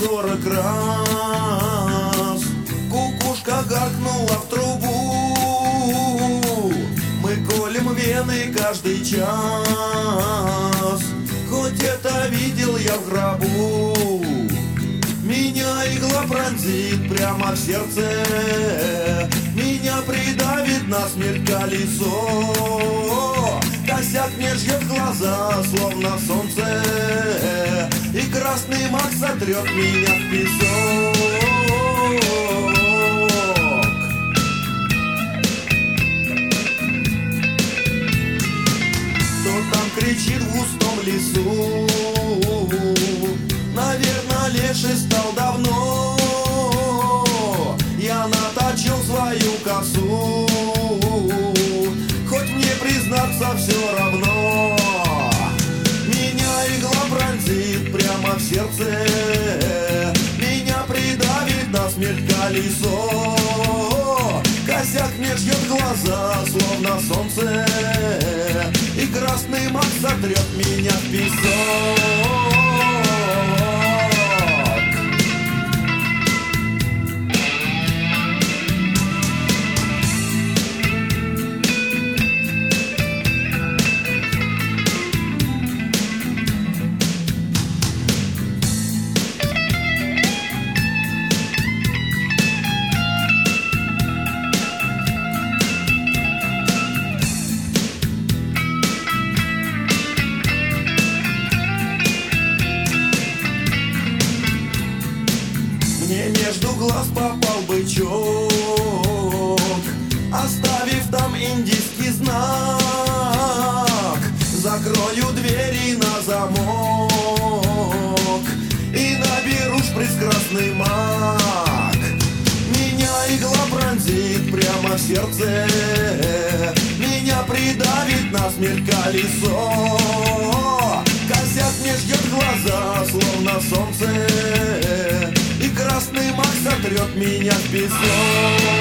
40 раз. Кукушка гаркнула в трубу. Мы колем вены каждый час. Хоть это видел я в гробу. Меня игла пронзит прямо в сердце. Меня придавит насмерть колесо. Косяк мне жжет глаза, словно солнце. И красный мак сотрет меня в песок. Кто там кричит в густом лесу? Наверное, леший стал давно. Я наточил свою косу. Хоть мне признаться все равно. Меня игла пронзит прямо в сердце. Меня придавит насмерть колесо. Косяк мне жжет глаза, словно солнце. И красный мак сотрет меня в песок. Мне между глаз попал бычок, оставив там индийский знак. Закрою двери на замок и наберу шприц-красный мак. Меня игла пронзит прямо в сердце. Меня придавит насмерть колесо. Косяк мне ждет глаза, словно солнце. И красный мак сотрет меня в песок.